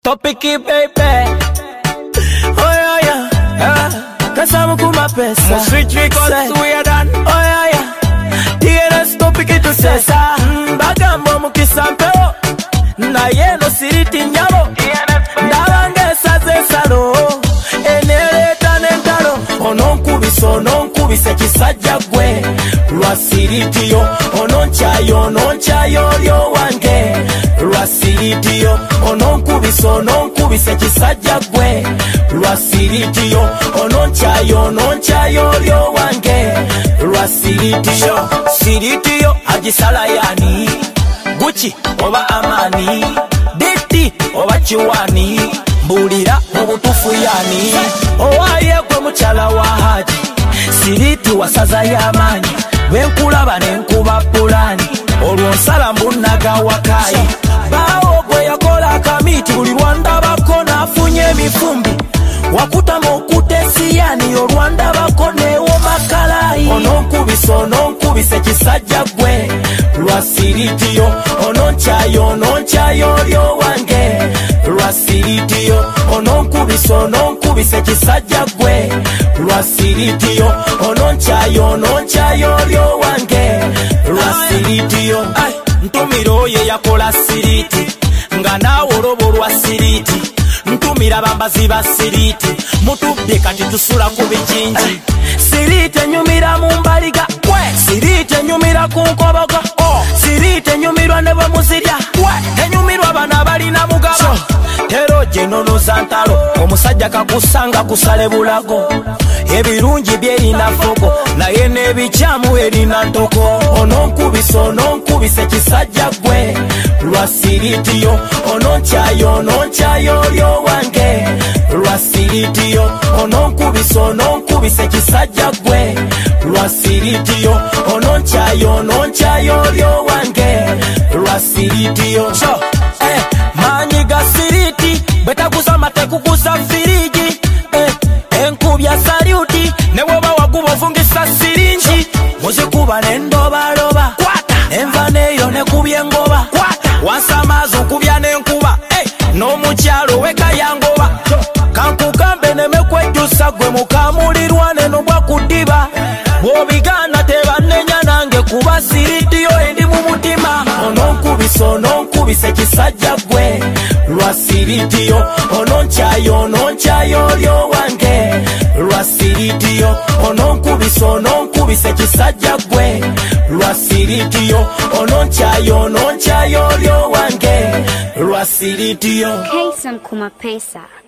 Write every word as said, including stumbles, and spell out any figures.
Topic it, baby. Oh yeah, yeah, yeah. Kasamu kuma pesa. Switch records to we are done. Oh yeah, yeah. T N S topic it to sesa. Bagambo mukisampeo. Na yeno siriti nyalo. Ndawange saze salo. Eneleta nentalo. Ononkubiso, ononkubise kisajja gwe. Lwasiritiyo. Ononchayo, ononchayo lyo wange. Lwasiritiyo. Ononkubiso, ononkubise kisajja gwe. Lwasiritiyo. Ononchayo, ononchayo lyo wange. Lwasiritiyo. Siritiyo agisala yani. Gucci oba amani. Diti oba chiwani. Mbulira obutufu yani. Owaye kwe muchala wa haji. Siriti wasaza yamanyi. Wenkulaba nenkuba pulani. Olwonsala mbunaga wakayi. Bawo gwe yakola akamiti. Buli lwandabako nafunye emifumbi. Wakuta mokutesi yani. Olwandabako newo makalayi. Ononkubiso ononkubise kisajja gwe. Lwasiritiyo. Ononchayo ononchayo lyo wange. Lwasiritiyo. Ononkubiso ononkubise kisajja gwe. Lwasiritiyo. Ononchayo ononchayo lyo wange. Lwasiritiyo. Ntumiro ye yakola siriti. Nga nawe olobo lwa siriti. Ntumira bambazi ba siriti. Mutubye kati tusula ku bijinji. Siriti enyumira mu mbaliga. Siriti enyumira ku nkoboga. Siriti enyumirwa ne bwe muzirya. Enyumirwa bana balina mugaba. Tero jenono zantalo. Omusajja kakusanga kusale bulago. Ebirungi byerina fogo. Naye n'ebikyamu erina ntoko. Ononkubiso ononkubise kisajja gwe. Lwasiritiyo. Ononchayo ononchayo lyo wange. Lwasiritiyo. Ononkubiso ononkubise kisajja gwe. Lwasiritiyo. Ononchayo ononchayo lyo wange. Lwasiritiyo. So, eh, manyi ga siriti. Betaguza matekuguza firiji. Eh, enkubya saluti. Newoba waguba ovungisa sirinji. Muzikuba nendobaloba. Enva neyo nekubye ngoba. Wansamaza okubya nenkuba. Eh, n'omukyalo weka yangoba. Kankukambe nemekwejjusa gwe mukamulirwa neno bwa kudiba. Bw'obigaana tebanenya nange kuba siritiyo endi mu mutima. Ononkubiso ononkubise kisajja gwe. Lwasiritiyo. Ononchayo ononchayo lyo wange. Lwasiritiyo. Ononkubiso ononkubise kisajja gwe. Lwasiritiyo. Ononchayo ononchayo lyo wange. Lwasiritiyo. Kaysam kuma pesa.